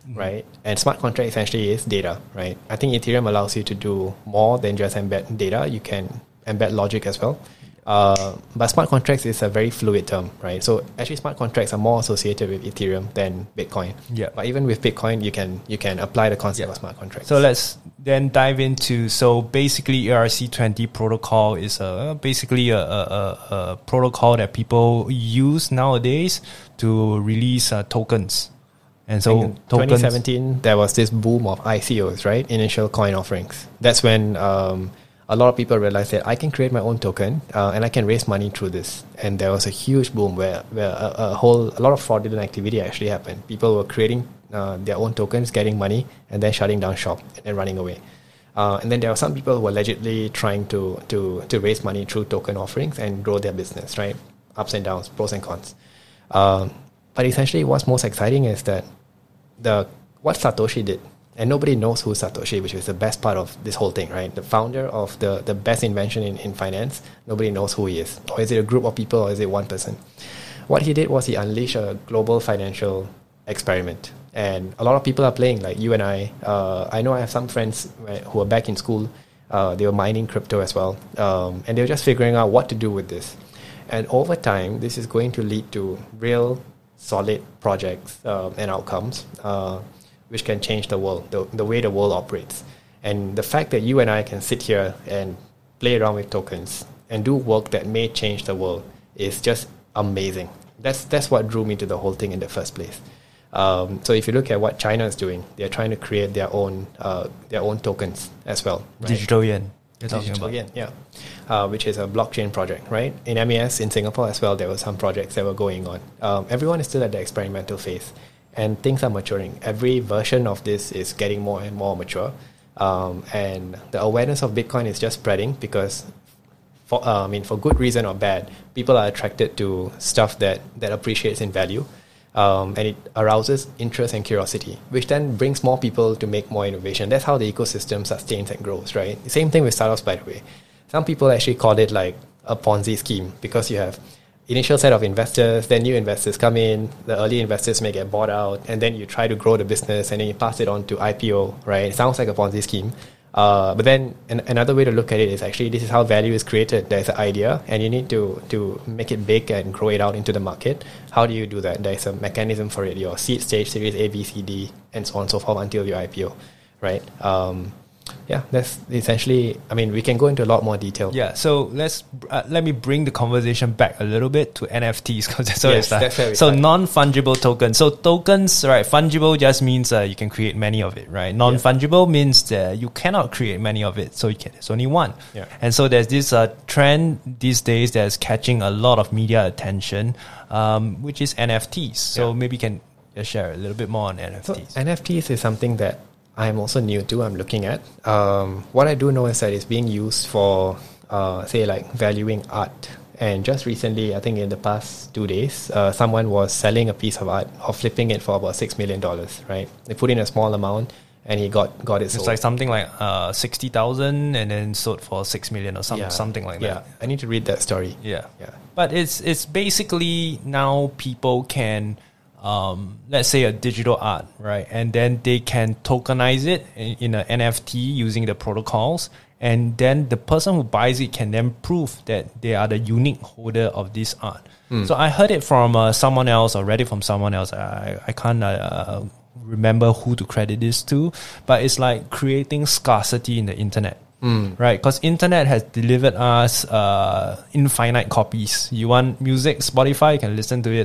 mm-hmm. right? And smart contract essentially is data, right? I think Ethereum allows you to do more than just embed data. You can embed logic as well. Uh, but smart contracts is a very fluid term, right? So actually, smart contracts are more associated with Ethereum than Bitcoin. Yeah. But even with Bitcoin, you can you can apply the concept yeah. of smart contracts. So let's then dive into. So basically, E R C twenty protocol is a basically a, a, a, a protocol that people use nowadays to release uh, tokens. And so, in twenty seventeen, there was this boom of I C Os, right? Initial coin offerings. That's when um, a lot of people realized that I can create my own token uh, and I can raise money through this. And there was a huge boom where, where a, a whole a lot of fraudulent activity actually happened. People were creating uh, their own tokens, getting money, and then shutting down shop and then running away. Uh, and then there were some people who were allegedly trying to, to, to raise money through token offerings and grow their business, right? Ups and downs, pros and cons. Um, but essentially what's most exciting is that the what Satoshi did, and nobody knows who Satoshi, which is the best part of this whole thing, right? The founder of the, the best invention in, in finance, nobody knows who he is. Or is it a group of people, or is it one person? What he did was he unleashed a global financial experiment. And a lot of people are playing, like you and I. Uh, I know I have some friends who are back in school. Uh, they were mining crypto as well. Um, and they were just figuring out what to do with this. And over time, this is going to lead to real, solid projects uh, and outcomes. Uh, which can change the world, the, the way the world operates. And the fact that you and I can sit here and play around with tokens and do work that may change the world is just amazing. That's that's what drew me to the whole thing in the first place. Um, so if you look at what China is doing, they're trying to create their own uh, their own tokens as well. Right? Digital yen. You're talking Digital about. yen, yeah. Uh, which is a blockchain project, right? In M A S in Singapore as well, there were some projects that were going on. Um, everyone is still at the experimental phase. And things are maturing. Every version of this is getting more and more mature. Um, and the awareness of Bitcoin is just spreading because, for, uh, I mean, for good reason or bad, people are attracted to stuff that, that appreciates in value. Um, and it arouses interest and curiosity, which then brings more people to make more innovation. That's how the ecosystem sustains and grows, right? Same thing with startups, by the way. Some people actually call it like a Ponzi scheme because you have initial set of investors, then new investors come in, the early investors may get bought out, and then you try to grow the business and then you pass it on to I P O, right? It sounds like a Ponzi scheme. Uh, but then an, another way to look at it is actually this is how value is created. There's an idea and you need to, to make it big and grow it out into the market. How do you do that? There's a mechanism for it, your seed stage, series A, B, C, D, and so on and so forth until your I P O, right? Um, Yeah, that's essentially, I mean, we can go into a lot more detail. Yeah, so let's uh, let me bring the conversation back a little bit to N F Ts. Cause that's yes, that's very so non-fungible tokens. So tokens, right, fungible just means uh, you can create many of it, right? Non-fungible yeah. means that you cannot create many of it, so you can, it's only one. Yeah. And so there's this uh, trend these days that's catching a lot of media attention, um, which is N F Ts. So yeah. maybe you can just share a little bit more on N F Ts. So N F Ts is something that I'm also new to, I'm looking at. Um, what I do know is that it's being used for, uh, say, like valuing art. And just recently, I think in the past two days, uh, someone was selling a piece of art or flipping it for about six million dollars, right? They put in a small amount and he got, got it sold. It's like something like uh, sixty thousand and then sold for six million or some, yeah. something like yeah. that. I need to read that story. Yeah. yeah. But it's it's basically now people can... Um, let's say a digital art, right? And then they can tokenize it in, in an N F T using the protocols. And then the person who buys it can then prove that they are the unique holder of this art. Mm. So I heard it from uh, someone else or read it from someone else. I, I can't uh, remember who to credit this to, but it's like creating scarcity in the internet. Mm. Right, because internet has delivered us uh, infinite copies. You want music, Spotify, you can listen to it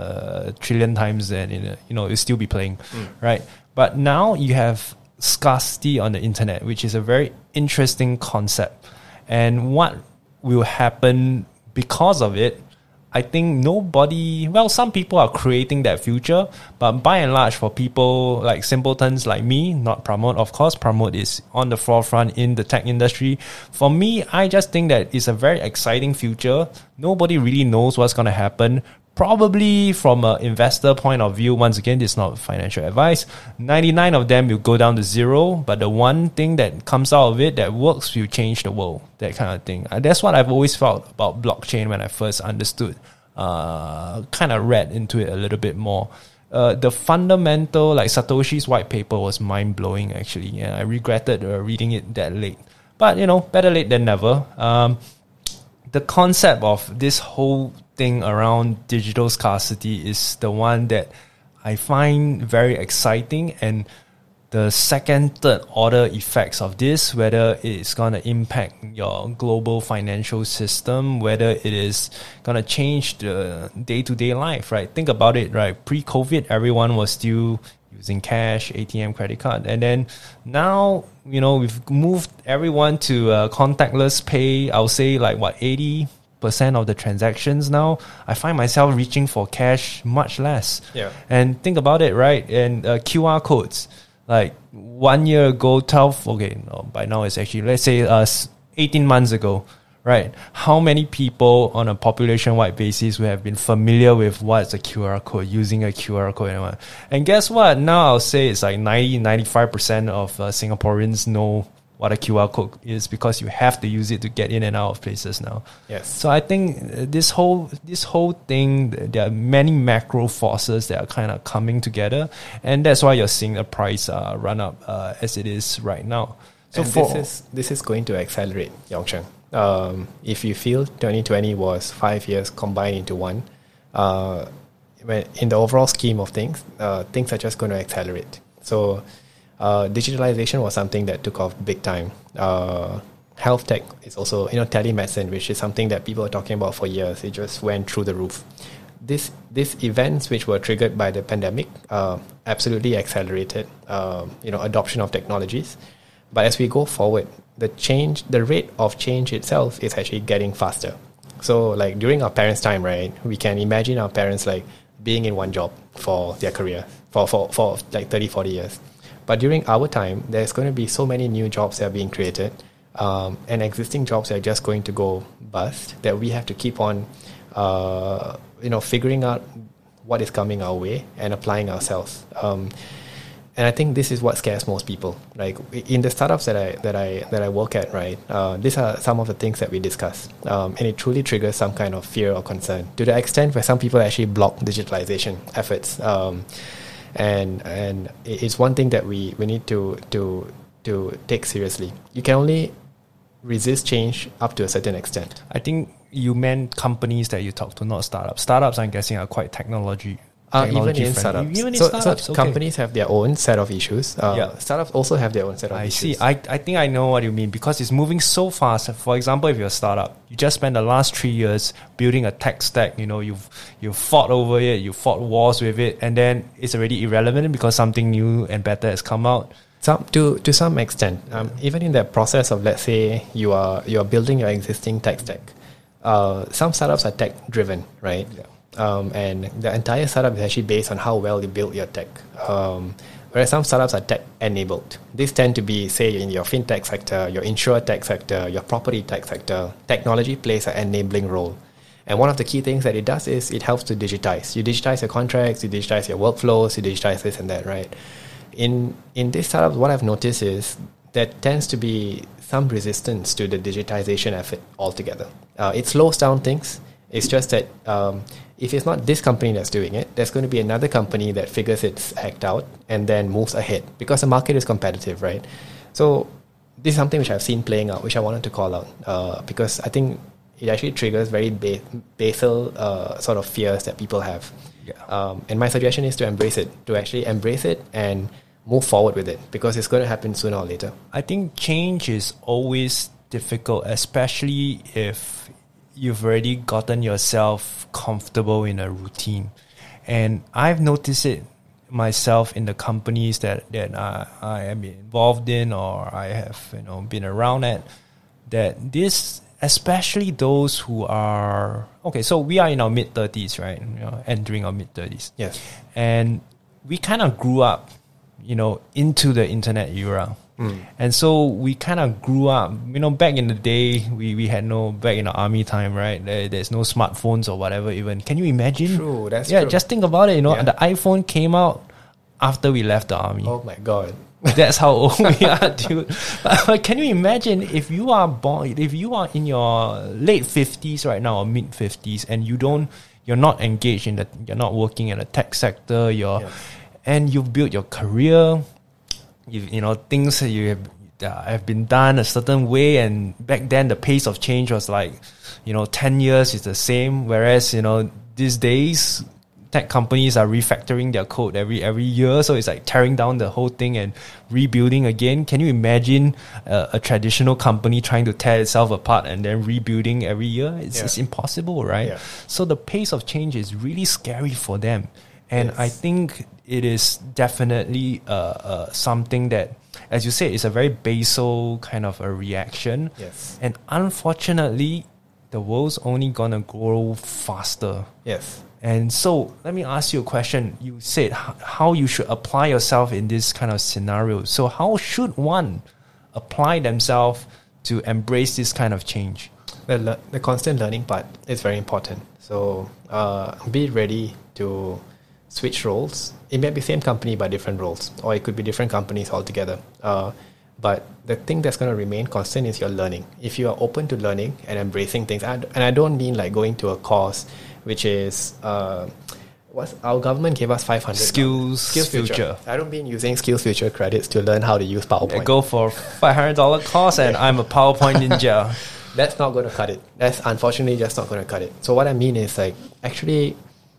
a trillion times, and you know it'll still be playing. Mm. Right, but now you have scarcity on the internet, which is a very interesting concept. And what will happen because of it? I think nobody, well, some people are creating that future, but by and large, for people like simpletons like me, not Pramod, of course, Pramod is on the forefront in the tech industry. For me, I just think that it's a very exciting future. Nobody really knows what's going to happen. Probably from an investor point of view, once again, this is not financial advice, ninety-nine of them will go down to zero, but the one thing that comes out of it that works will change the world, that kind of thing. And that's what I've always felt about blockchain when I first understood, uh, kind of read into it a little bit more. uh, the fundamental, like Satoshi's white paper was mind blowing actually, and I regretted uh, reading it that late. But you know, better late than never. Um, the concept of this whole thing around digital scarcity is the one that I find very exciting, and the second, third order effects of this, whether it's going to impact your global financial system, whether it is going to change the day-to-day life, right? Think about it, right? Pre-COVID, everyone was still using cash, A T M, credit card. And then now, you know, we've moved everyone to uh, contactless pay. I'll say like, what, eighty percent of the transactions now, I find myself reaching for cash much less. Yeah. And think about it, right? And uh, Q R codes. Like one year ago, twelve, okay, no, by now it's actually, let's say uh, eighteen months ago, right? How many people on a population-wide basis would have been familiar with what's a Q R code, using a Q R code? And, and guess what? Now I'll say it's like ninety, ninety-five percent of uh, Singaporeans know what a Q R code is, because you have to use it to get in and out of places now. Yes. So I think this whole this whole thing, there are many macro forces that are kind of coming together, and that's why you're seeing the price uh, run up uh, as it is right now. So and for this is this is going to accelerate, Yongchen. Um, if you feel twenty twenty was five years combined into one, uh, when in the overall scheme of things, uh, things are just going to accelerate. So. Uh, digitalization was something that took off big time. Uh, health tech is also, you know, telemedicine, which is something that people are talking about for years. It just went through the roof. This these events, which were triggered by the pandemic, uh, absolutely accelerated, uh, you know, adoption of technologies. But as we go forward, the change, the rate of change itself is actually getting faster. So, like during our parents' time, right, we can imagine our parents like being in one job for their career for for for like thirty, forty years. But during our time, there's going to be so many new jobs that are being created, um, and existing jobs are just going to go bust, that we have to keep on, uh, you know, figuring out what is coming our way and applying ourselves. Um, and I think this is what scares most people. Like in the startups that I that I that I work at, right? Uh, these are some of the things that we discuss, um, and it truly triggers some kind of fear or concern to the extent where some people actually block digitalization efforts. Um, And and it's one thing that we, we need to, to to take seriously. You can only resist change up to a certain extent. I think you meant companies that you talk to, not startups. Startups, I'm guessing, are quite technology. Uh, even technology in friendly. startups. Even in so, startups, so okay. companies have their own set of issues. Uh, Yeah. Startups also have their own set of I issues. see. I, I think I know what you mean, because it's moving so fast. For example, if you're a startup, you just spend the last three years building a tech stack. You know, you've you've fought over it, you fought wars with it, and then it's already irrelevant because something new and better has come out. Some to to some extent, um, even in that process of, let's say you are you are building your existing tech stack, uh, some startups are tech driven, right? Yeah. Um, and the entire startup is actually based on how well you build your tech. Um, whereas some startups are tech enabled. These tend to be, say, in your fintech sector, your insure tech sector, your property tech sector. Technology plays an enabling role. And one of the key things that it does is it helps to digitize. You digitize your contracts, you digitize your workflows, you digitize this and that, right? In in these startups, what I've noticed is there tends to be some resistance to the digitization effort altogether. Uh, it slows down things. It's just that um, if it's not this company that's doing it, there's going to be another company that figures its act out and then moves ahead, because the market is competitive, right? So this is something which I've seen playing out, which I wanted to call out, uh, because I think it actually triggers very ba- basal uh, sort of fears that people have. Yeah. Um, and my suggestion is to embrace it, to actually embrace it and move forward with it, because it's going to happen sooner or later. I think change is always difficult, especially if you've already gotten yourself comfortable in a routine. And I've noticed it myself in the companies that, that I, I am involved in, or I have, you know, been around at, that this, especially those who are, okay, so we are in our mid-thirties, right? You know, entering our mid-thirties. Yes. And we kind of grew up, you know, into the internet era. Mm. And so we kind of grew up, you know, back in the day, we, we had no, back in the army time, right? There, there's no smartphones or whatever even. Can you imagine? True, that's yeah, true. just think about it, you know, Yeah. the iPhone came out after we left the army. Oh my God. That's how old we are, dude. But can you imagine if you are born, if you are in your late fifties right now or mid fifties, and you don't, you're not engaged in the, you're not working in the tech sector, you're, Yes. and you've built your career, you you know, things that you have, uh, have been done a certain way, and back then the pace of change was like, you know, ten years is the same, whereas, you know, these days, tech companies are refactoring their code every every year, so it's like tearing down the whole thing and rebuilding again. Can you imagine uh, a traditional company trying to tear itself apart and then rebuilding every year? It's, Yeah. it's impossible, right? Yeah. So the pace of change is really scary for them, and Yes. I think it is definitely uh, uh, something that, as you say, is a very basal kind of a reaction. Yes. And unfortunately, the world's only gonna grow faster. Yes. And so, let me ask you a question. You said h- how you should apply yourself in this kind of scenario. So, how should one apply themselves to embrace this kind of change? The, le- the constant learning part is very important. So, uh, be ready to switch roles. It may be same company but different roles, or it could be different companies altogether. Uh, but the thing that's going to remain constant is your learning. If you are open to learning and embracing things, and and I don't mean like going to a course, which is uh, what's our government gave us five hundred Skills Future. Future. I don't mean using Skills Future credits to learn how to use PowerPoint. I go for five hundred dollars course and I'm a PowerPoint ninja. That's not going to cut it. That's unfortunately just not going to cut it. So what I mean is like actually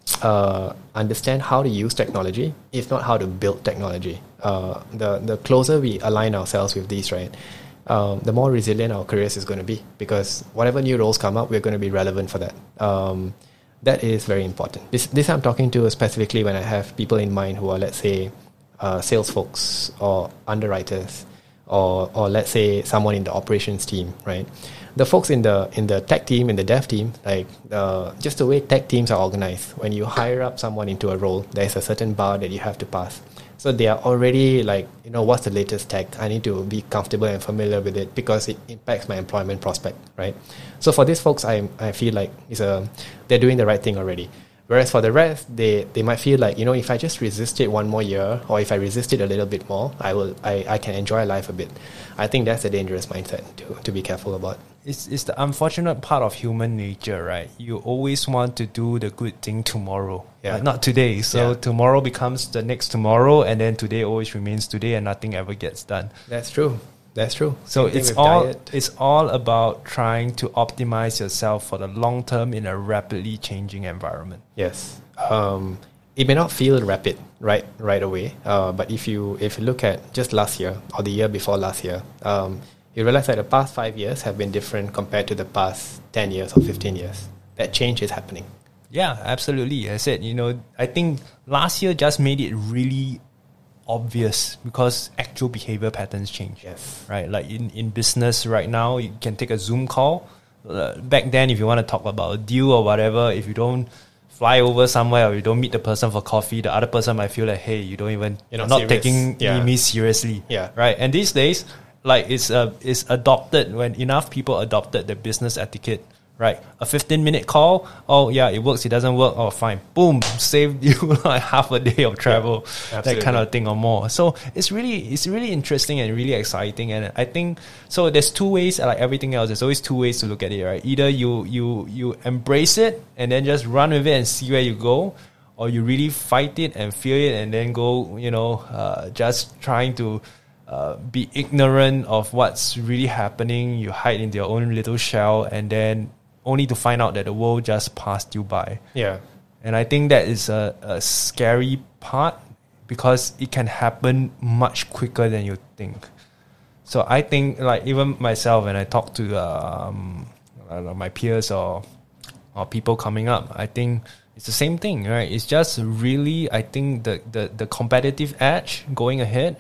uh, understand how to use technology, if not how to build technology. Uh, the the closer we align ourselves with these, right, um, the more resilient our careers is going to be, because whatever new roles come up, we're going to be relevant for that. Um, that is very important. This this I'm talking to specifically when I have people in mind who are, let's say, uh, sales folks or underwriters, or or let's say someone in the operations team, right? The folks in the in the tech team, in the dev team, like uh, just the way tech teams are organized. When you hire up someone into a role, there's a certain bar that you have to pass. So they are already like, you know, what's the latest tech? I need to be comfortable and familiar with it because it impacts my employment prospect, right? So for these folks, I I feel like it's a they're doing the right thing already. Whereas for the rest, they, they might feel like, you know, if I just resist it one more year, or if I resist it a little bit more, I will I, I can enjoy life a bit. I think that's a dangerous mindset to, to be careful about. It's, it's the unfortunate part of human nature, right? You always want to do the good thing tomorrow, Yeah. but not today. So Yeah. tomorrow becomes the next tomorrow, and then today always remains today, and nothing ever gets done. That's true. That's true. So Same thing it's with all diet. it's all about trying to optimize yourself for the long term in a rapidly changing environment. Yes. Um, it may not feel rapid right right away, uh, but if you if you look at just last year or the year before last year, um, you realize that the past five years have been different compared to the past ten years or fifteen years. That change is happening. Yeah, absolutely. I said, you know, I think last year just made it really obvious because actual behavior patterns change. Yes. Right? Like in, in business right now, you can take a Zoom call. Uh, back then, if you want to talk about a deal or whatever, if you don't fly over somewhere or you don't meet the person for coffee, the other person might feel like, hey, you don't even, You're you're not not serious. taking Yeah. me seriously. Yeah. Right? And these days, like it's uh, it's adopted when enough people adopted the business etiquette. Right, a fifteen minute call. Oh yeah, it works. It doesn't work. Oh fine, boom, saved you like half a day of travel, Yeah, that kind absolutely. of thing or more. So it's really it's really interesting and really exciting. And I think so. There's two ways, like everything else. There's always two ways to look at it. Right, either you you you embrace it and then just run with it and see where you go, or you really fight it and fear it and then go. You know, uh, just trying to. Uh, be ignorant of what's really happening. You hide in your own little shell, and then only to find out that the world just passed you by. Yeah. And I think that is a, a scary part because it can happen much quicker than you think. So I think, like, even myself, when I talk to um, I don't know, my peers or or people coming up, I think it's the same thing, right? It's just really, I think the the, the competitive edge going ahead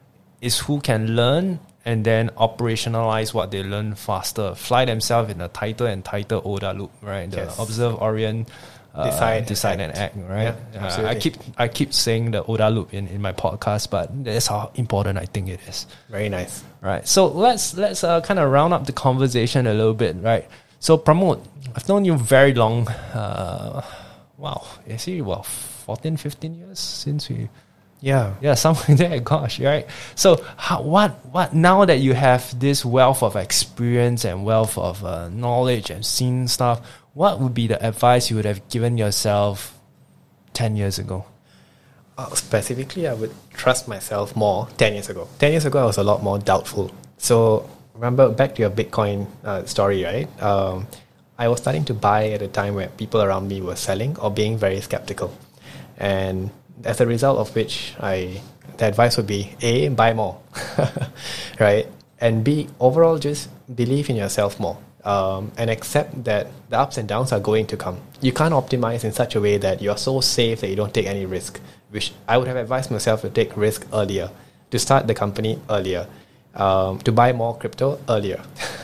is who can learn and then operationalize what they learn faster, fly themselves in a tighter and tighter O D A loop, right? The Yes. observe, orient, uh, Decide, decide act. and act, right? Yeah, Uh, I absolutely. keep I keep saying the O D A loop in, in my podcast, but that's how important I think it is. Very nice. Right. So let's let's uh, kind of round up the conversation a little bit, right? So Pramod, I've known you very long. Uh, wow, is it well fourteen, fifteen years since we Yeah. yeah, something like that. Gosh, right? So how, what what now that you have this wealth of experience and wealth of uh, knowledge and seen stuff, what would be the advice you would have given yourself ten years ago? Uh, specifically, I would trust myself more ten years ago. ten years ago, I was a lot more doubtful. So, remember back to your Bitcoin uh, story, right? Um, I was starting to buy at a time where people around me were selling or being very skeptical. And as a result of which, I the advice would be A, buy more, right? And B, overall, just believe in yourself more. Um, and accept that the ups and downs are going to come. You can't optimize in such a way that you're so safe that you don't take any risk, which I would have advised myself to take risk earlier, to start the company earlier, um, to buy more crypto earlier.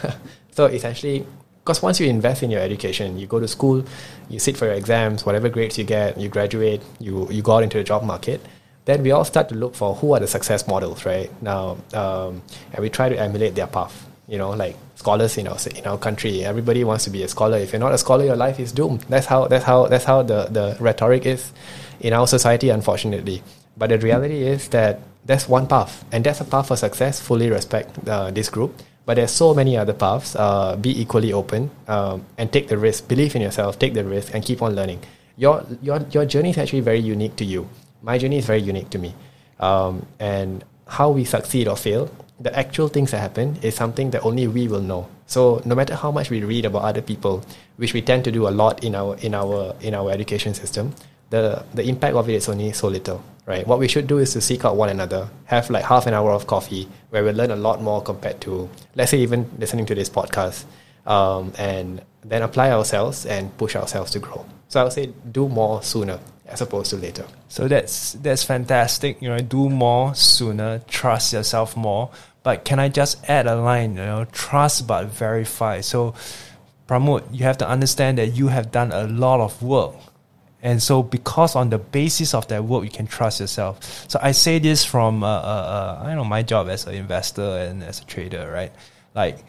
So essentially, because once you invest in your education, you go to school, you sit for your exams, whatever grades you get, you graduate, you, you go out into the job market, then we all start to look for who are the success models, right? Now, um, and we try to emulate their path. You know, like scholars in our in our country, everybody wants to be a scholar. If you're not a scholar, your life is doomed. That's how that's how that's how the, the rhetoric is in our society, unfortunately. But the reality is that that's one path, and that's a path for success. Fully respect uh, this group, but there's so many other paths. Uh, be equally open um, and take the risk. Believe in yourself. Take the risk and keep on learning. Your your your journey is actually very unique to you. My journey is very unique to me, um, and how we succeed or fail, the actual things that happen is something that only we will know. So no matter how much we read about other people, which we tend to do a lot in our in our in our education system, the the impact of it is only so little, right? What we should do is to seek out one another, have like half an hour of coffee where we learn a lot more compared to, let's say, even listening to this podcast, um, and then apply ourselves and push ourselves to grow. So I would say do more sooner as opposed to later. So that's that's fantastic. You know, do more sooner, trust yourself more. But can I just add a line? You know, trust but verify. So, Pramod, you have to understand that you have done a lot of work, and so because on the basis of that work, you can trust yourself. So I say this from uh, uh, uh, I know my job as an investor and as a trader, right? Like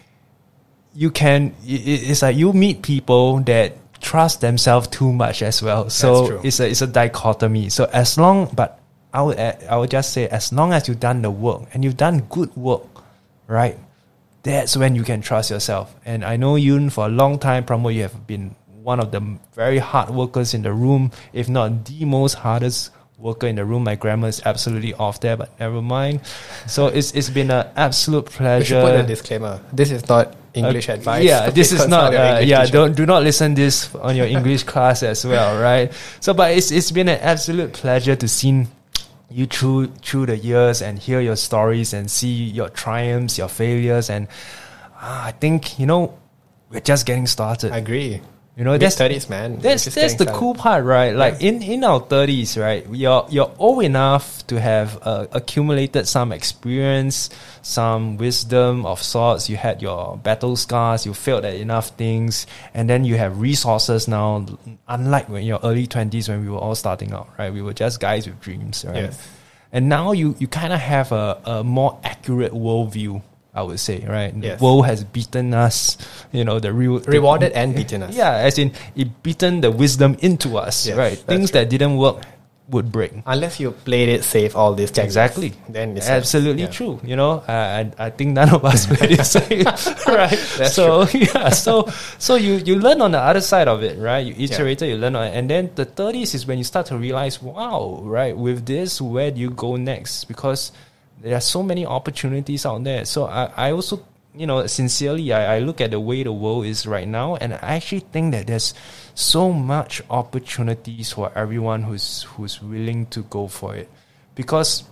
you can, it, it's like you meet people that trust themselves too much as well. So it's a it's a dichotomy. So as long, but I would I would just say as long as you've done the work and you've done good work, right? That's when you can trust yourself. And I know Yoon for a long time, Pramod, you have been one of the very hard workers in the room, if not the most hardest worker in the room. My grammar is absolutely off there, but never mind. So it's it's been an absolute pleasure. We should put a disclaimer. This is not English uh, advice. Yeah, this is not. Uh, yeah, teacher. don't do not listen this on your English class as well, right? So, but it's it's been an absolute pleasure to see you through through the years and hear your stories and see your triumphs, your failures, and uh, I think you know we're just getting started. I agree. You know, Mid that's thirties, man. That's that's the started. cool part, right? Like yeah. in, in our thirties, right? You're you're old enough to have uh, accumulated some experience, some wisdom of sorts. You had your battle scars. You failed at enough things, and then you have resources now. Unlike when your early twenties, when we were all starting out, right? We were just guys with dreams, right? Yes. And now you you kind of have a, a more accurate worldview, I would say, right? Yes. The world has beaten us, you know, the real rewarded and beaten us. Yeah, as in it beaten the wisdom into us, Yes, right? Things true. that didn't work would break. Unless you played it safe all this time. Exactly. Then it's absolutely yeah. true. You know, uh, I I think none of us played it safe, right? That's so true. yeah, so so you you learn on the other side of it, right? You iterated, yeah. you learn on it, and then the thirties is when you start to realize, wow, right? With this, where do you go next? Because there are so many opportunities out there. So I I also. You know, sincerely, I, I look at the way the world is right now, and I actually think that there's so much opportunities for everyone who's who's willing to go for it. Because,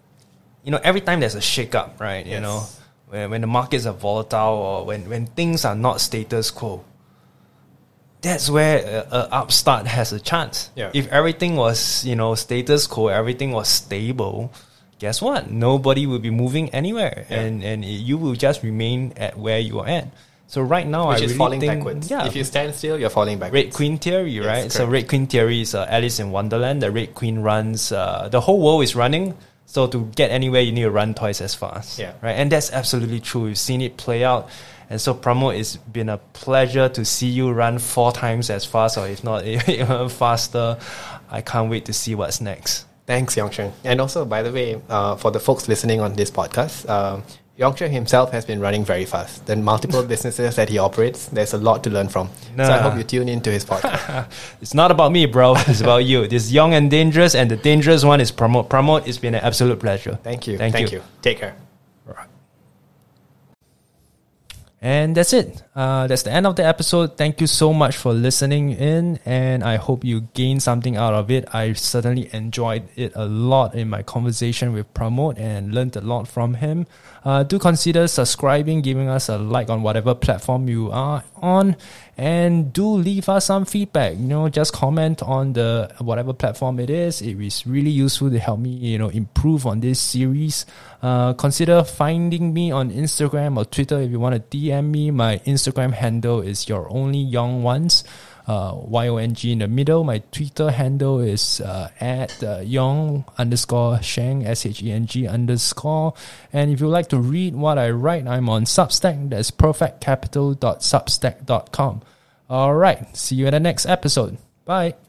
you know, every time there's a shake-up, right? You yes. know, when, when the markets are volatile or when, when things are not status quo, that's where a, a upstart has a chance. Yeah. If everything was, you know, status quo, everything was stable, guess what? Nobody will be moving anywhere, yeah. and and you will just remain at where you are at. So right now, Which I is really falling think, backwards. Yeah, if you stand still, you're falling backwards. Red Queen theory, yes, right? Correct. So Red Queen theory is uh, Alice in Wonderland. The Red Queen runs. Uh, the whole world is running. So to get anywhere, you need to run twice as fast. Yeah. Right, and that's absolutely true. We've seen it play out. And so, Pramod, it's been a pleasure to see you run four times as fast, or if not even faster. I can't wait to see what's next. Thanks, Yongchen. And also, by the way, uh, for the folks listening on this podcast, um, Yongche himself has been running very fast. The multiple businesses that he operates, there's a lot to learn from. Nah. So I hope you tune into his podcast. It's not about me, bro. It's about you. This is Young and Dangerous, and the dangerous one is Pramod. Pramod, it's been an absolute pleasure. Thank you. Thank, Thank you. you. Take care. Right. And that's it. Uh, that's the end of the episode. Thank you so much for listening in, and I hope you gained something out of it. I certainly enjoyed it a lot in my conversation with Pramod and learned a lot from him. Uh, do consider subscribing, giving us a like on whatever platform you are on, and do leave us some feedback. You know, just comment on the whatever platform it is. It is really useful to help me, you know, improve on this series. Uh, consider finding me on Instagram or Twitter if you want to D M me. My Instagram handle is Your Only Young Ones. Uh, Y O N G in the middle. My Twitter handle is uh, at uh, Yong underscore Sheng, S H E N G underscore. And if you like to read what I write, I'm on Substack. That's perfect capital dot substack dot com. All right. See you in the next episode. Bye.